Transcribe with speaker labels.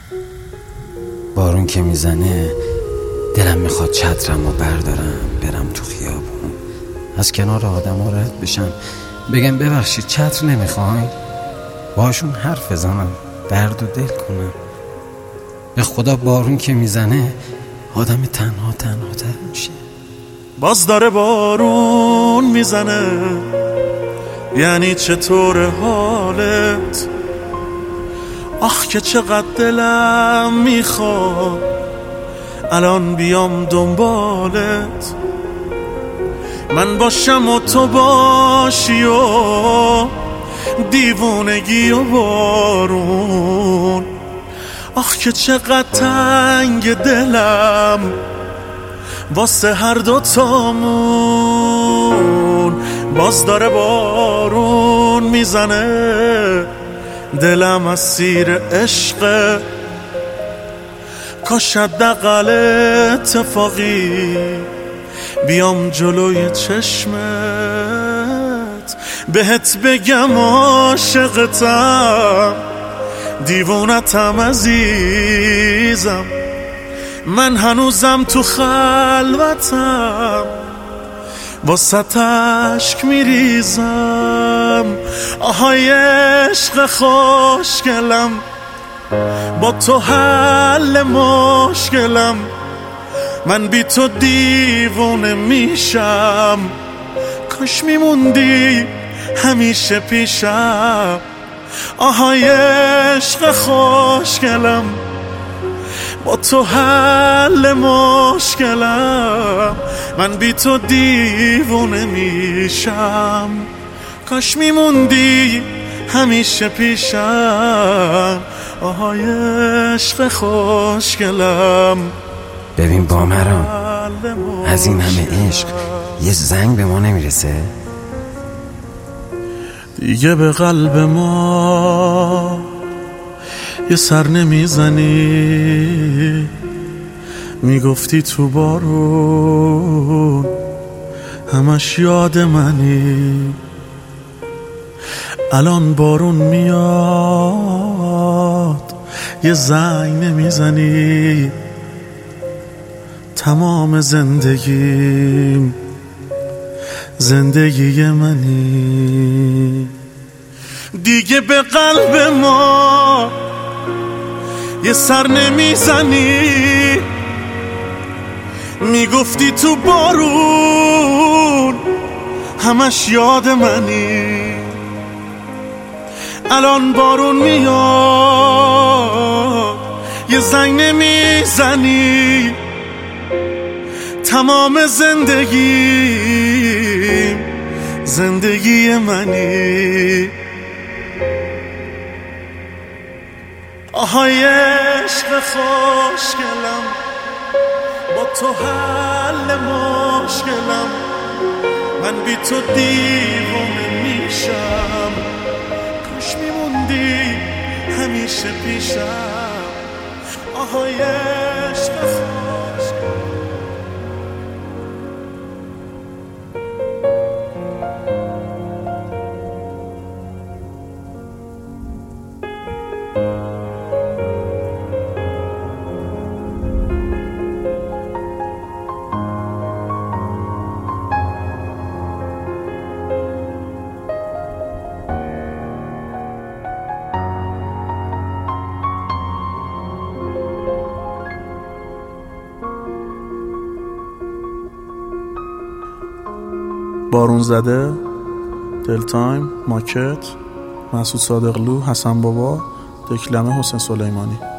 Speaker 1: بارون که میزنه دلم میخواد چترم رو بردارم برم تو خیابون، از کنار آدم ها رد بشم، بگم ببخشید چتر نمیخواین، باشون حرف بزنم، درد و دل کنم. به خدا بارون که میزنه آدم تنها تر میشه.
Speaker 2: باز داره بارون میزنه، یعنی چطور حالت؟ آخ که چقدر دلم میخواد الان بیام دنبالت، من باشم و تو باشی و دیوونگی و بارون. آخ که چقدر تنگ دلم واسه هر دوتامون. باز داره بارون میزنه، دلم اسیر عشقه، کاش حداقل اتفاقی بیام جلوی چشمت بهت بگم عاشقتم، دیوونتم عزیزم، من هنوزم تو خلوتم، واسه اشک میریزم. آهای عشق خوشگلم، با تو حل مشکلم، من بی تو دیوونه میشم، کاش میموندی همیشه پیشم. آهای عشق خوشگلم، با تو حل مشکلم، من بی تو دیوونه میشم، کاش میموندی همیشه پیشم. آهای عشق خوشگلم.
Speaker 1: ببین بامرام، از این همه عشق یه زنگ به ما نمیرسه؟
Speaker 2: دیگه به قلب ما یه سر نمیزنی، میگفتی تو بارون همش یاد منی، الان بارون میاد یه زنگ نمیزنی، تمام زندگیم زندگی منی. دیگه به قلب ما یه سر نمیزنی، میگفتی تو بارون همش یاد منی، الان بارون میاد یه زنگ نمیزنی، تمام زندگیم زندگی منی. آهای عشق خوشگلم، با تو حل مشکلم، من بی تو دیوونه میشم، کاش میموندی همیشه پیشم. آهای عشق خوشگلم. بارون زده، دل تایم، ماکت، مسعود صادقلو، حسن بابا، دکلمه، حسین سلیمانی.